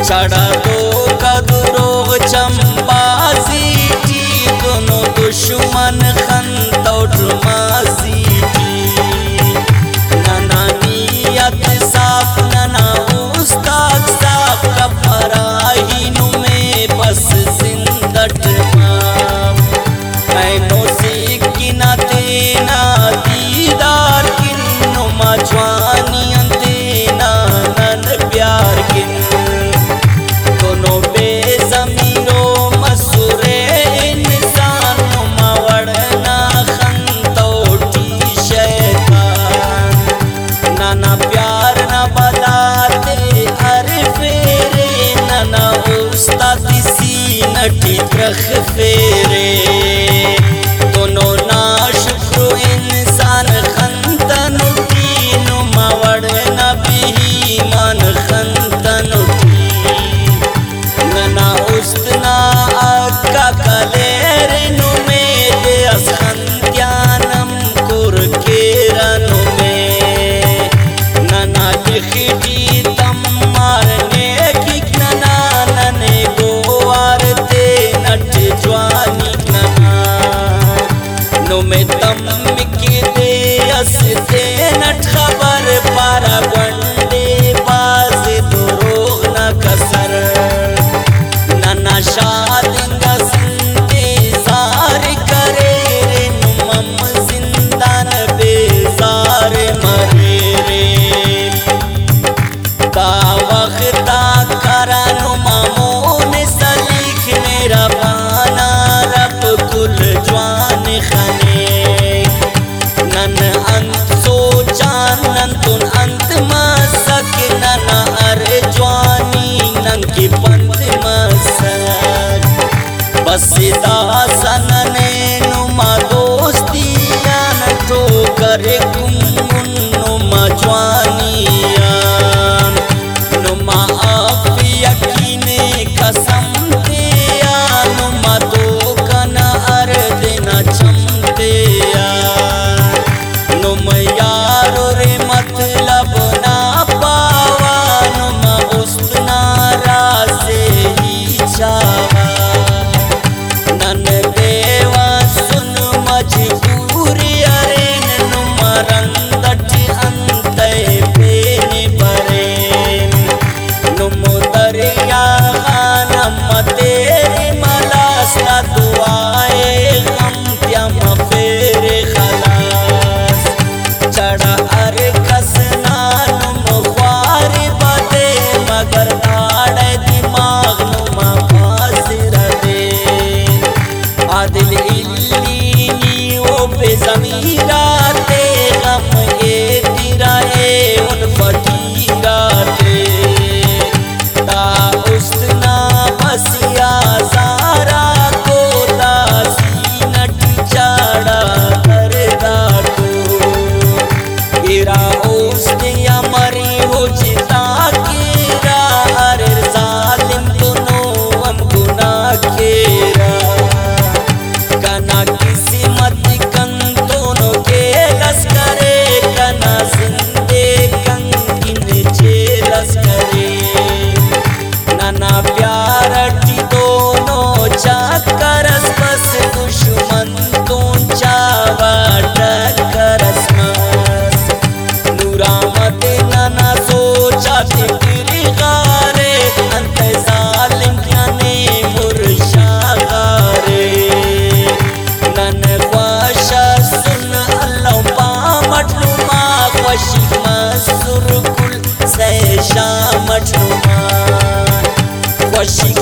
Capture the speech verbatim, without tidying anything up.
चढ़ा दो कदरोग चंबाजी थी दोनों दुश्मन खंतौट माजी थी नना नियत साफ नना उस्ताद साफ कपराही नुमे बस जिंदट माम ऐनो सिक्किना तेना दीदार किन नुमा जवानियन तेना नन प्यार किन दोनों बेज़मीरो मसूरे इंसान नुमा वड़ना खंतौटी शैतान नाना प्यार ना बदाते अरे फेरे नाना उस्ताद सी नटी त्रख फेरे दोनों ना शुक्र इंसान खंतन उठी नुमा वड़ना भी मान खंतन उठी नना उस्तना अक्का कलेर नुमे दे असखंत्यानम कुर केरा नुमे नना लिखी तम मारने की नना नने गोवार ते नट जवानी नना नुमे तम मिकी दे असते नट खबर पारा गंडे बाजे दुरोग न कसर नना शादिंगा सिंदे जार करे रे नुमम जिंदान बेजार मरे रे का वक्ता करा नुमामोन सलीख मेरा पाना रब कुल जवान खने नन अंत सोचा नन तुन अंत मसक नना अरे जवानी नन की पंथ मसक बस दासन ने नुमा दोस्तियान तो करे कुंगुन नुमा जवानियान नुमा आप यकीने कसम दिया नुमा तो कना अर देना चमते नुम यारो रे मतलब ना पावा नुमा उस्तना रासे ही चावा नन देवा सुन मजबूरी अरे नुमा रंदट अंते पेने बरे नुम दरिया खानम तेरे मलासा दुआए गम त्यम फेरे खलास चढ़ा अरे कसना नुम ख्वार बदे मगर दाड़े दिमाग नुमा फासिर दे आदिल इल्ली ओ पे ज़मीरा ते गम ए तिरा ए उन फटीरा ते ता उस्तना बसिया सारा को दासी नट चाड़ा कर दाटो इरा उस्ते या मरी हो चिता केरा अरे जालिम दोनों हम गुनाह केरा कना किसी मत कं दोनों के लश्करे कना जिंदे कंग किन जेलस करे नना प्यार टी दोनों चाकरस बस दुश्मन तो चावा टकरस मस नूरामत नना सोचा तेरी गारे अंत जालिम याने मुर्शा गारे नन ख्वाशा सुन अल्लाह पामट नुमा ख्वाशी मसुर कुल से शामट नुमा ख्वाशी